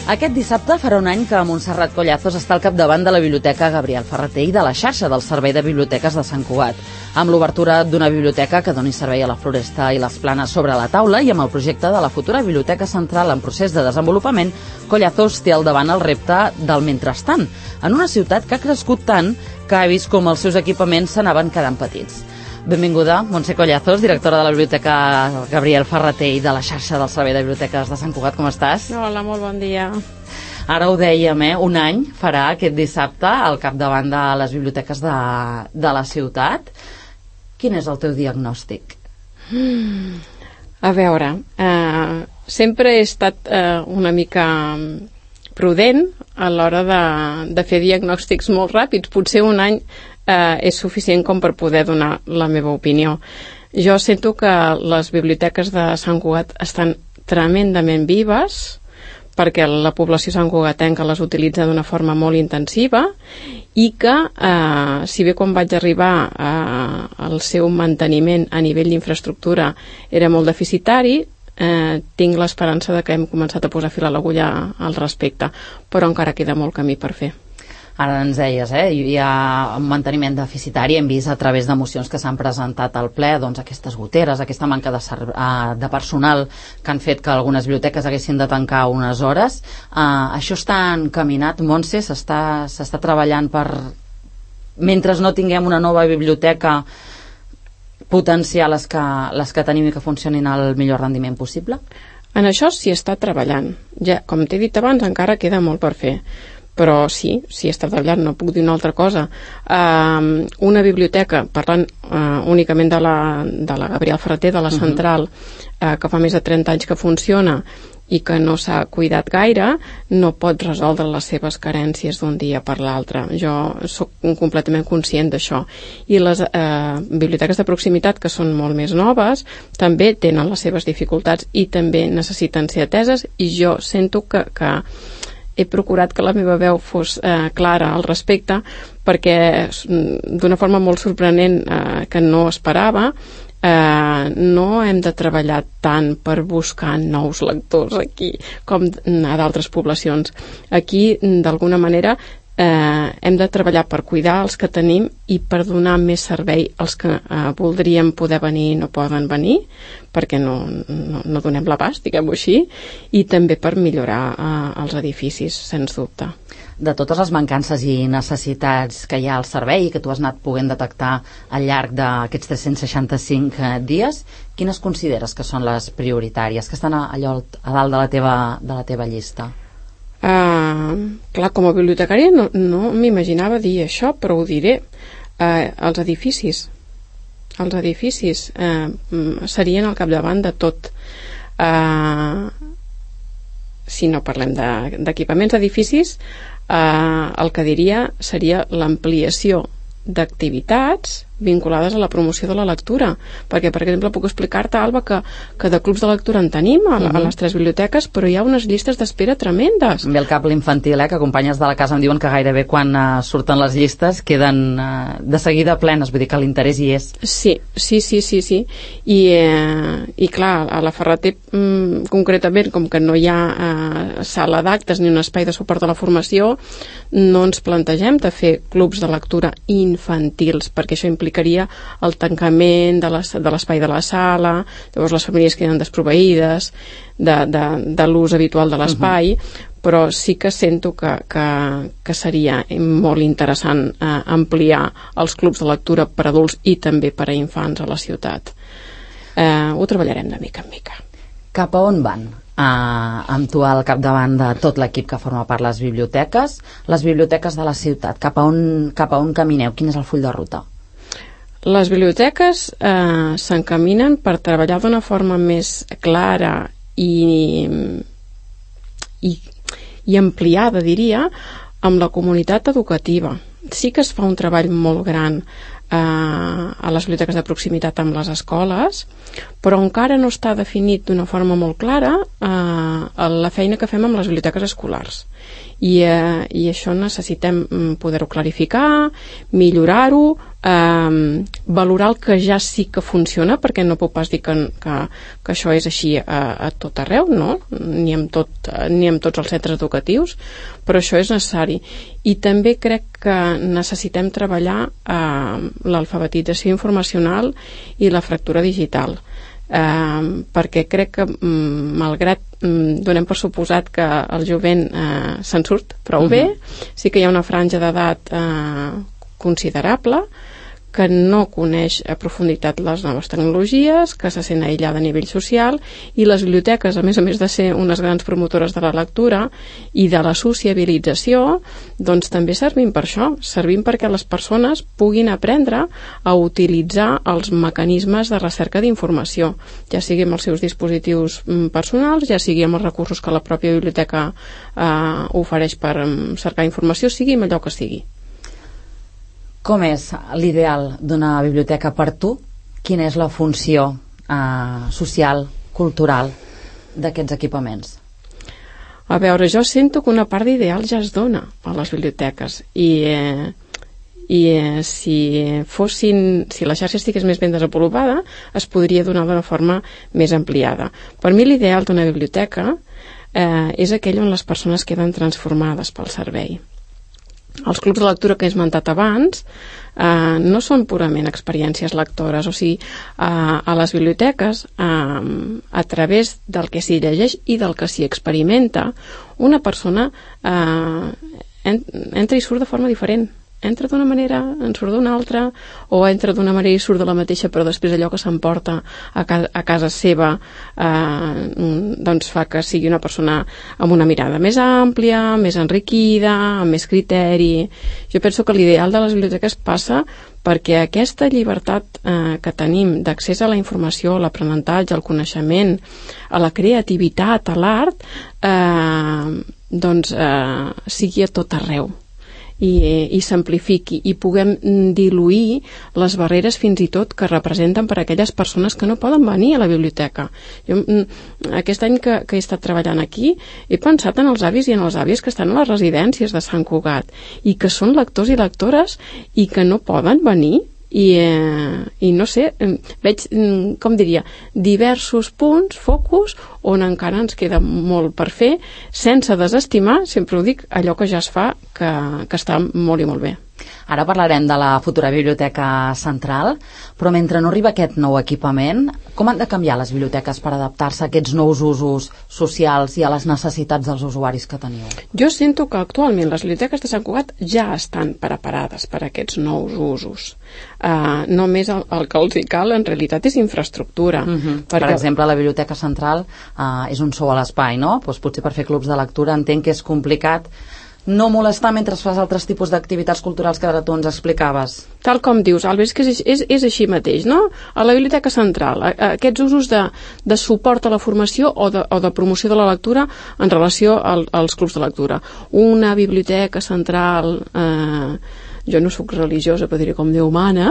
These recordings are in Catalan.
Aquest dissabte farà un any que Montserrat Collazos està al capdavant de la Biblioteca Gabriel Ferrater i de la xarxa del Servei de Biblioteques de Sant Cugat. Amb l'obertura d'una biblioteca que doni servei a la Floresta i les Planes sobre la taula i amb el projecte de la futura Biblioteca Central en procés de desenvolupament, Collazos té al davant el repte del mentrestant, en una ciutat que ha crescut tant que ha vist com els seus equipaments s'anaven quedant petits. Benvinguda, Montse Collazos, directora de la Biblioteca Gabriel Ferrater i de la xarxa del Servei de Biblioteques de Sant Cugat. Com estàs? Hola, molt bon dia. Ara ho dèiem, un any farà aquest dissabte al capdavant de les biblioteques de la ciutat. Quin és el teu diagnòstic? A veure, sempre he estat una mica prudent a l'hora de fer diagnòstics molt ràpids. Potser un any és suficient com per poder donar la meva opinió. Jo sento que les biblioteques de Sant Cugat estan tremendament vives perquè la població santcugatenca les utilitza d'una forma molt intensiva i que, si bé quan vaig arribar el seu manteniment a nivell d'infraestructura era molt deficitari, tinc l'esperança de que hem començat a posar fil a l'agulla al respecte, però encara queda molt camí per fer. Ara ens deies, hi ha un manteniment deficitari, hem vist a través de mocions que s'han presentat al ple, doncs aquestes goteres, aquesta manca de personal que han fet que algunes biblioteques haguessin de tancar unes hores. Això està encaminat, Montse, s'està treballant per, mentre no tinguem una nova biblioteca, potenciar les que tenim i que funcionin al millor rendiment possible? En això s'hi està treballant. Ja, com t'he dit abans, encara queda molt per fer. Però sí, està treballant, no puc dir una altra cosa. Una biblioteca, parlant únicament de la Gabriel Ferrater, de la Central, que fa més de 30 anys que funciona i que no s'ha cuidat gaire, no pot resoldre les seves carències d'un dia per l'altre. Jo sóc completament conscient d'això. I les biblioteques de proximitat, que són molt més noves, també tenen les seves dificultats i també necessiten ser ateses, i jo sento que he procurat que la meva veu fos clara al respecte, perquè d'una forma molt sorprenent que no esperava, no hem de treballar tant per buscar nous lectors aquí com a d'altres poblacions. Aquí, d'alguna manera, hem de treballar per cuidar els que tenim i per donar més servei als que voldrien poder venir i no poden venir, perquè no donem l'abast, diguem-ho així, i també per millorar els edificis, sens dubte. De totes les mancances i necessitats que hi ha al servei i que tu has anat podent detectar al llarg d'aquests 365 dies, quines consideres que són les prioritàries, que estan allò a dalt de la teva llista? Clar, com a bibliotecària no m'imaginava dir això, però ho diré. Els edificis serien al capdavant de tot. Si no parlem d'equipaments d'edificis, el que diria seria l'ampliació d'activitats vinculades a la promoció de la lectura, perquè, per exemple, puc explicar-te, Alba, que de clubs de lectura en tenim a les 3 biblioteques, però hi ha unes llistes d'espera tremendes. Ve el cap l'infantil, que companyes de la casa em diuen que gairebé quan surten les llistes queden de seguida plenes, vull dir que l'interès hi és. Sí. I clar, a la Ferrater concretament, com que no hi ha sala d'actes ni un espai de suport a la formació, no ens plantegem de fer clubs de lectura infantils, perquè això implicaria el tancament de l'espai de la sala, llavors les famílies queden desproveïdes de l'ús habitual de l'espai, però sí que sento que seria molt interessant ampliar els clubs de lectura per adults i també per a infants a la ciutat. Ho treballarem de mica en mica. Cap a on van? Amb tu al capdavant de tot l'equip que forma part les biblioteques de la ciutat, cap a on camineu? Quin és el full de ruta? Les biblioteques s'encaminen per treballar d'una forma més clara i ampliada, diria, amb la comunitat educativa. Sí que es fa un treball molt gran a les biblioteques de proximitat amb les escoles, però encara no està definit d'una forma molt clara la feina que fem amb les biblioteques escolars. I això necessitem poder-ho clarificar, millorar-ho, valorar el que ja sí que funciona, perquè no puc pas dir que això és així a tot arreu, no? Ni amb tots els centres educatius, però això és necessari. I també crec que necessitem treballar l'alfabetització informacional i la fractura digital, perquè crec que malgrat donem per suposat que el jovent se'n surt prou bé, sí que hi ha una franja d'edat considerable que no coneix a profunditat les noves tecnologies, que se sent aïllada a nivell social, i les biblioteques, a més de ser unes grans promotores de la lectura i de la sociabilització, doncs també servim per això, servim perquè les persones puguin aprendre a utilitzar els mecanismes de recerca d'informació, ja sigui amb els seus dispositius personals, ja sigui amb els recursos que la pròpia biblioteca ofereix per cercar informació, sigui amb allò que sigui. Com és l'ideal d'una biblioteca per tu? Quina és la funció social, cultural d'aquests equipaments? A veure, jo sento que una part d'ideal ja es dona a les biblioteques i si la xarxa estigués més ben desenvolupada es podria donar d'una forma més ampliada. Per mi l'ideal d'una biblioteca és aquell on les persones queden transformades pel servei. Els clubs de lectura que he esmentat abans no són purament experiències lectores, o sigui, a les biblioteques, a través del que s'hi llegeix i del que s'hi experimenta, una persona entra i surt de forma diferent. Entra d'una manera, en surt d'una altra, o entra d'una manera i surt de la mateixa, però després allò que s'emporta a casa seva doncs fa que sigui una persona amb una mirada més àmplia, més enriquida, amb més criteri. Jo penso que l'ideal de les biblioteques passa perquè aquesta llibertat que tenim d'accés a la informació, a l'aprenentatge, al coneixement, a la creativitat, a l'art, doncs sigui a tot arreu. I s'amplifiqui i puguem diluir les barreres fins i tot que representen per a aquelles persones que no poden venir a la biblioteca. Jo, aquest any que he estat treballant aquí he pensat en els avis i en les àvies que estan a les residències de Sant Cugat i que són lectors i lectores i que no poden venir i no sé, veig, com diria, diversos punts, focus, on encara ens queda molt per fer, sense desestimar, sempre ho dic, allò que ja es fa, que està molt i molt bé. Ara parlarem de la futura biblioteca central, però mentre no arriba aquest nou equipament, com han de canviar les biblioteques per adaptar-se a aquests nous usos socials i a les necessitats dels usuaris que teniu? Jo sento que actualment les biblioteques de Sant Cugat ja estan preparades per a aquests nous usos. Només el que els cal en realitat és infraestructura. Per exemple, la biblioteca central és un sou a l'espai, no? Doncs potser per fer clubs de lectura entenc que és complicat no molestar mentre fas altres tipus d'activitats culturals que ara tu ens explicaves. Tal com dius, Albert, que és així mateix, no? A la Biblioteca Central, aquests usos de suport a la formació o de promoció de la lectura en relació als clubs de lectura. Una biblioteca central... jo no sóc religiosa, però diré com Déu mana,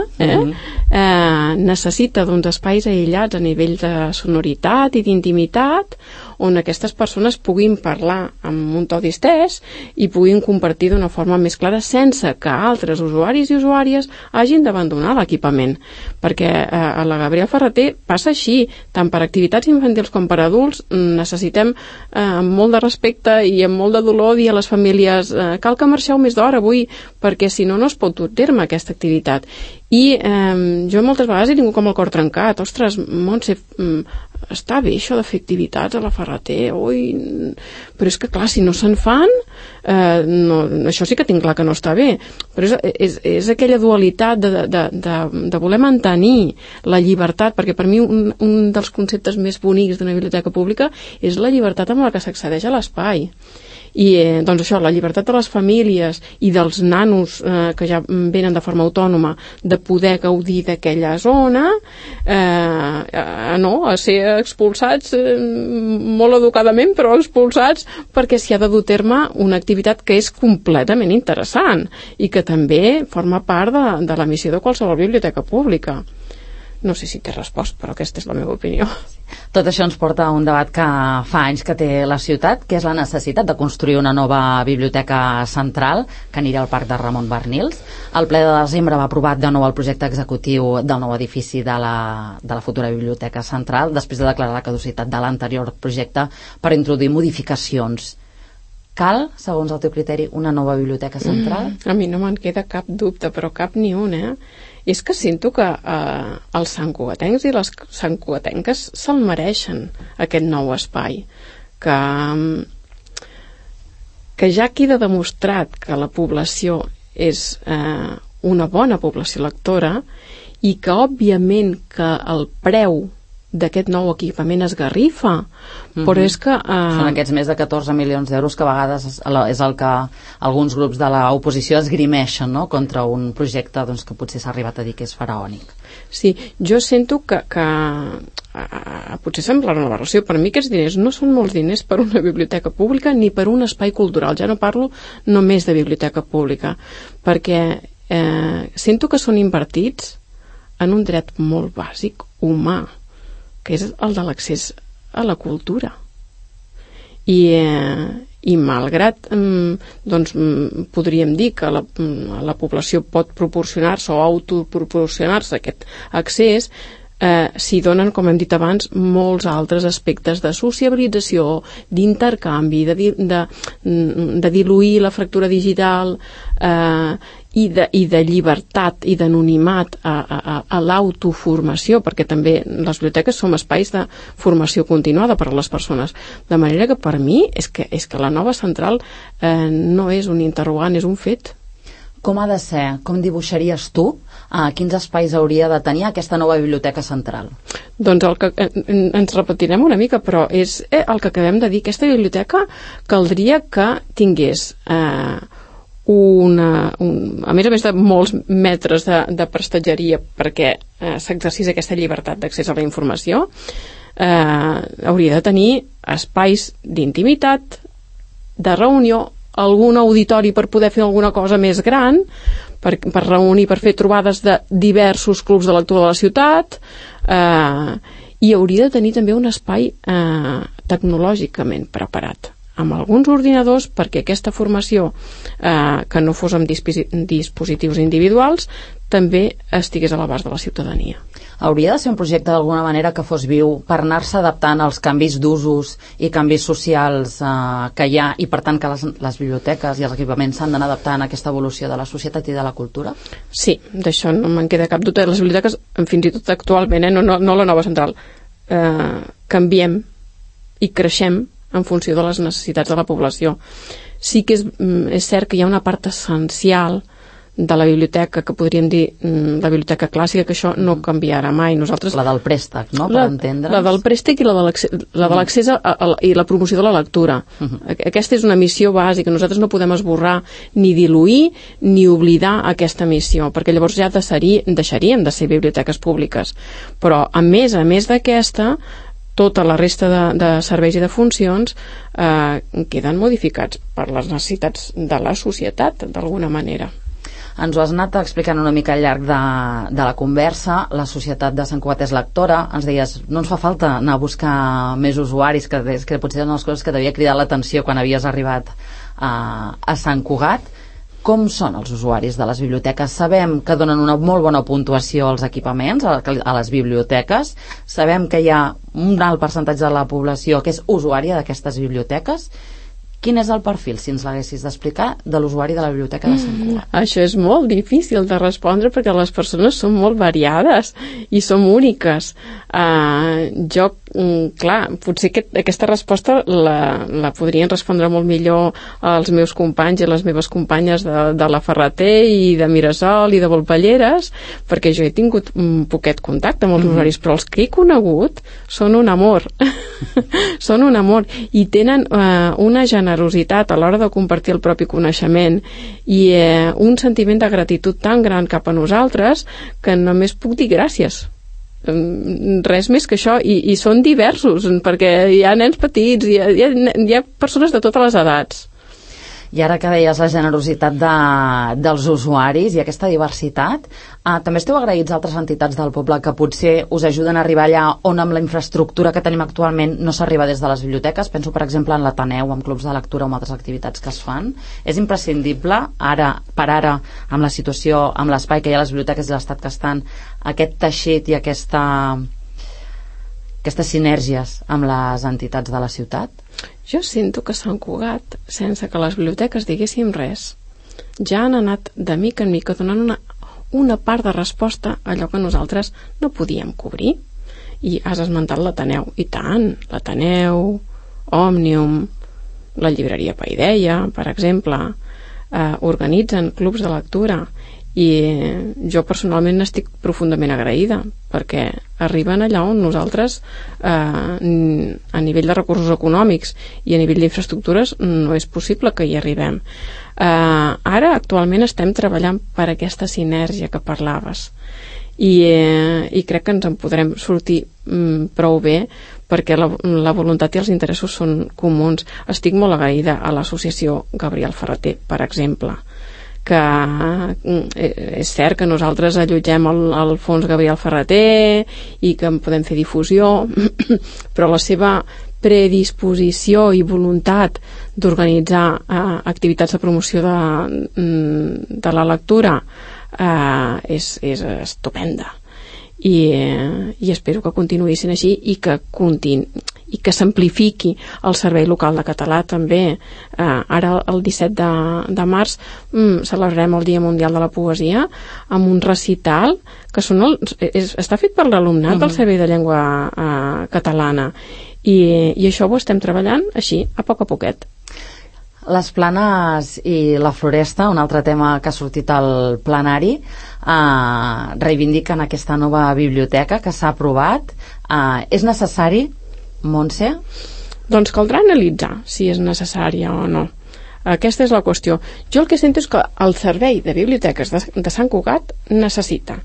necessita d'uns espais aïllats a nivell de sonoritat i d'intimitat, on aquestes persones puguin parlar amb un to distès i puguin compartir d'una forma més clara sense que altres usuaris i usuàries hagin d'abandonar l'equipament. Perquè a la Gabriel Ferrater passa així, tant per activitats infantils com per adults, necessitem amb molt de respecte i amb molt de dolor dir a les famílies cal que marxeu més d'hora avui, perquè si no, no es pot dur a terme aquesta activitat. I jo moltes vegades he tingut com el cor trencat. Ostres, Montse, està bé això de fer activitats a la Ferrater, però és que clar, si no se'n fan això sí que tinc clar que no està bé, però és aquella dualitat de voler mantenir la llibertat, perquè per mi un dels conceptes més bonics d'una biblioteca pública és la llibertat amb la que s'accedeix a l'espai. I doncs això, la llibertat de les famílies i dels nanos que ja venen de forma autònoma de poder gaudir d'aquella zona, a ser expulsats molt educadament, però expulsats perquè s'hi ha de dur a terme una activitat que és completament interessant i que també forma part de la missió de qualsevol biblioteca pública. No sé si té resposta, però aquesta és la meva opinió. Tot això ens porta a un debat que fa anys que té la ciutat, que és la necessitat de construir una nova biblioteca central que anirà al Parc de Ramon Barnils. El ple de desembre va aprovar de nou el projecte executiu del nou edifici de la futura biblioteca central, després de declarar la caducitat de l'anterior projecte per introduir modificacions. Cal, segons el teu criteri, una nova biblioteca central? A mi no me'n queda cap dubte, però cap ni un, És que sento que els santcugatencs i les santcugatenques se'l mereixen, aquest nou espai. Que ja queda demostrat que la població és una bona població lectora i que, òbviament, que el preu d'aquest nou equipament esgarrifa, però és que... Són aquests més de 14 milions d'euros que a vegades és el que alguns grups de l'oposició esgrimeixen, no?, contra un projecte doncs, que potser s'ha arribat a dir que és faraònic. Sí, jo sento que potser sembla una aberració. Per mi aquests diners no són molts diners per una biblioteca pública ni per un espai cultural. Ja no parlo només de biblioteca pública, perquè sento que són invertits en un dret molt bàsic, humà, que és el de l'accés a la cultura. I malgrat doncs, podríem dir que la població pot proporcionar-se o autoproporcionar-se aquest accés, s'hi donen, com hem dit abans, molts altres aspectes de sociabilització, d'intercanvi, de diluir la fractura digital, i de llibertat i d'anonimat a l'autoformació, perquè també les biblioteques som espais de formació continuada per a les persones. De manera que per mi és que la nova central no és un interrogant, és un fet. Com ha de ser? Com dibuixaries tu? Quins espais hauria de tenir aquesta nova biblioteca central? Doncs ens repetirem una mica, però és el que acabem de dir. Aquesta biblioteca caldria que tingués a més de molts metres de prestatgeria perquè s'exercís aquesta llibertat d'accés a la informació, hauria de tenir espais d'intimitat, de reunió, algun auditori per poder fer alguna cosa més gran, per reunir, per fer trobades de diversos clubs de lectura de la ciutat, i hauria de tenir també un espai tecnològicament preparat, amb alguns ordinadors perquè aquesta formació, que no fos amb dispositius individuals, també estigués a l'abast de la ciutadania. Hauria de ser un projecte d'alguna manera que fos viu per anar-se adaptant als canvis d'usos i canvis socials que hi ha, i per tant que les biblioteques i els equipaments s'han d'anar adaptant a aquesta evolució de la societat i de la cultura? Sí, d'això no me'n queda cap dubte. Les biblioteques, fins i tot actualment, no la nova central, canviem i creixem en funció de les necessitats de la població. Sí que és cert que hi ha una part essencial de la biblioteca, que podríem dir la biblioteca clàssica, que això no canviarà mai. Nosaltres... La del préstec, no?, per entendre'ns. La del préstec i la de l'accés i la promoció de la lectura. Aquesta és una missió bàsica. Nosaltres no podem esborrar ni diluir ni oblidar aquesta missió, perquè llavors ja deixaríem de ser biblioteques públiques. Però, a més d'aquesta, tota la resta de serveis i de funcions queden modificats per les necessitats de la societat, d'alguna manera. Ens ho has anat explicant una mica al llarg de la conversa. La societat de Sant Cugat és lectora. Ens deies, no ens fa falta anar a buscar més usuaris, que potser eren les coses que t'havia cridat l'atenció quan havies arribat a Sant Cugat. Com són els usuaris de les biblioteques? Sabem que donen una molt bona puntuació als equipaments, a les biblioteques. Sabem que hi ha un alt percentatge de la població que és usuària d'aquestes biblioteques. Quin és el perfil, si ens l'haguessis d'explicar, de l'usuari de la biblioteca de Sant Cugat? Això és molt difícil de respondre perquè les persones són molt variades i són úniques. Jo, clar, potser aquesta resposta la podrien respondre molt millor els meus companys i les meves companyes de la Ferreter i de Mirasol i de Volpelleres, perquè jo he tingut un poquet contacte amb els usuaris, però els que he conegut són un amor. Són un amor i tenen una generositat a l'hora de compartir el propi coneixement i un sentiment de gratitud tan gran cap a nosaltres que només puc dir gràcies. Res més que això, i són diversos, perquè hi ha nens petits, hi ha persones de totes les edats. I ara que deies la generositat dels usuaris i aquesta diversitat, també esteu agraïts a altres entitats del poble que potser us ajuden a arribar allà on amb la infraestructura que tenim actualment no s'arriba des de les biblioteques? Penso, per exemple, en l'Ateneu, amb clubs de lectura o amb altres activitats que es fan. És imprescindible, ara, amb la situació, amb l'espai que hi ha a les biblioteques i l'estat que estan, aquest teixit i aquestes sinergies amb les entitats de la ciutat? Jo sento que Sant Cugat, sense que les biblioteques diguéssim res, ja han anat de mica en mica donant una part de resposta a allò que nosaltres no podíem cobrir. I has esmentat l'Ateneu, i tant, l'Ateneu, Òmnium, la llibreria Paideia, per exemple, organitzen clubs de lectura, i jo personalment n'estic profundament agraïda, perquè arriben allà on nosaltres a nivell de recursos econòmics i a nivell d'infraestructures no és possible que hi arribem. Ara actualment estem treballant per aquesta sinergia que parlaves, i crec que ens en podrem sortir prou bé, perquè la voluntat i els interessos són comuns. Estic molt agraïda a l'associació Gabriel Ferrater, per exemple, que és cert que nosaltres allotgem el fons Gabriel Ferrater i que en podem fer difusió, però la seva predisposició i voluntat d'organitzar activitats de promoció de la lectura és estupenda, i espero que continuï sent així i que s'amplifiqui el servei local de català també. Ara el 17 de març celebrarem el Dia Mundial de la Poesia amb un recital que està fet per l'alumnat del Servei de Llengua Catalana, i això ho estem treballant així, a poc a poquet. Les planes i la floresta, un altre tema que ha sortit al plenari, reivindiquen aquesta nova biblioteca que s'ha aprovat. És necessari, Montse? Doncs caldrà analitzar si és necessària o no. Aquesta és la qüestió. Jo el que sento és que el servei de biblioteques de Sant Cugat necessita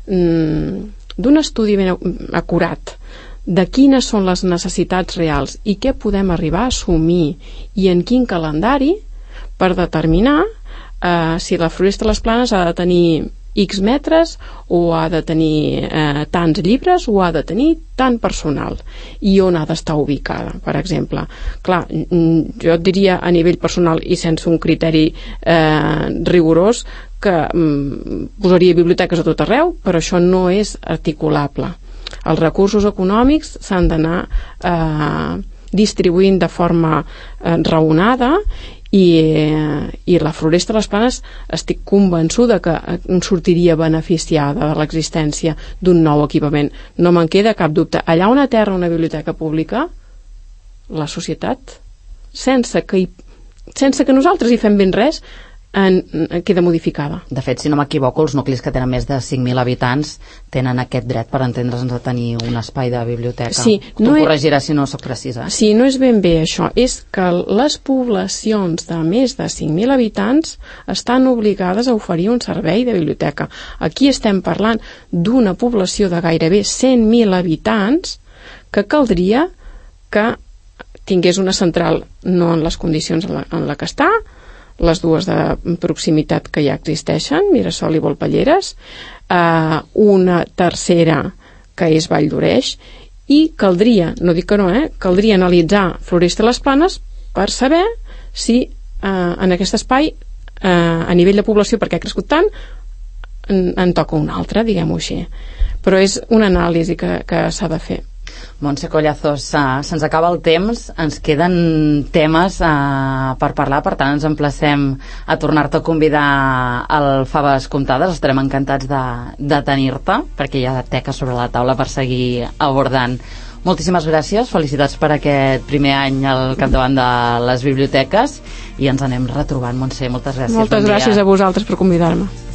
d'un estudi ben acurat de quines són les necessitats reals i què podem arribar a assumir i en quin calendari, per determinar si la Floresta de les Planes ha de tenir X metres, o ha de tenir tants llibres, o ha de tenir tant personal, i on ha d'estar ubicada, per exemple. Clar, jo et diria a nivell personal i sense un criteri rigorós que posaria biblioteques a tot arreu, però això no és articulable. Els recursos econòmics s'han d'anar distribuint de forma raonada, i la Floresta de les Planes estic convençuda que sortiria beneficiada de l'existència d'un nou equipament. No me'n queda cap dubte. Allà on aterra una biblioteca pública, la societat, sense que nosaltres hi fem ben res, queda modificada. De fet, si no m'equivoco, els nuclis que tenen més de 5.000 habitants tenen aquest dret, per entendre's, de tenir un espai de biblioteca. Sí, tu corregiràs si no soc precisa. Sí, no és ben bé això. És que les poblacions de més de 5.000 habitants estan obligades a oferir un servei de biblioteca. Aquí estem parlant d'una població de gairebé 100.000 habitants que caldria que tingués una central no en les condicions en la que està, les dues de proximitat que ja existeixen, Mirasol i Volpelleres, una tercera que és Vall d'Oreix, i caldria, no dic que no, caldria analitzar Floresta de les Planes per saber si en aquest espai, a nivell de població, perquè ha crescut tant, en toca un altre, diguem-ho així. Però és una anàlisi que s'ha de fer. Montse Collazos, se'ns acaba el temps, ens queden temes per parlar, per tant ens emplacem a tornar-te a convidar al Faves Comptades. Estarem encantats de tenir-te, perquè hi ha teca sobre la taula per seguir abordant. Moltíssimes gràcies, felicitats per aquest primer any al capdavant de les biblioteques, i ens anem retrobant. Montse, moltes gràcies. Moltes gràcies a vosaltres per convidar-me.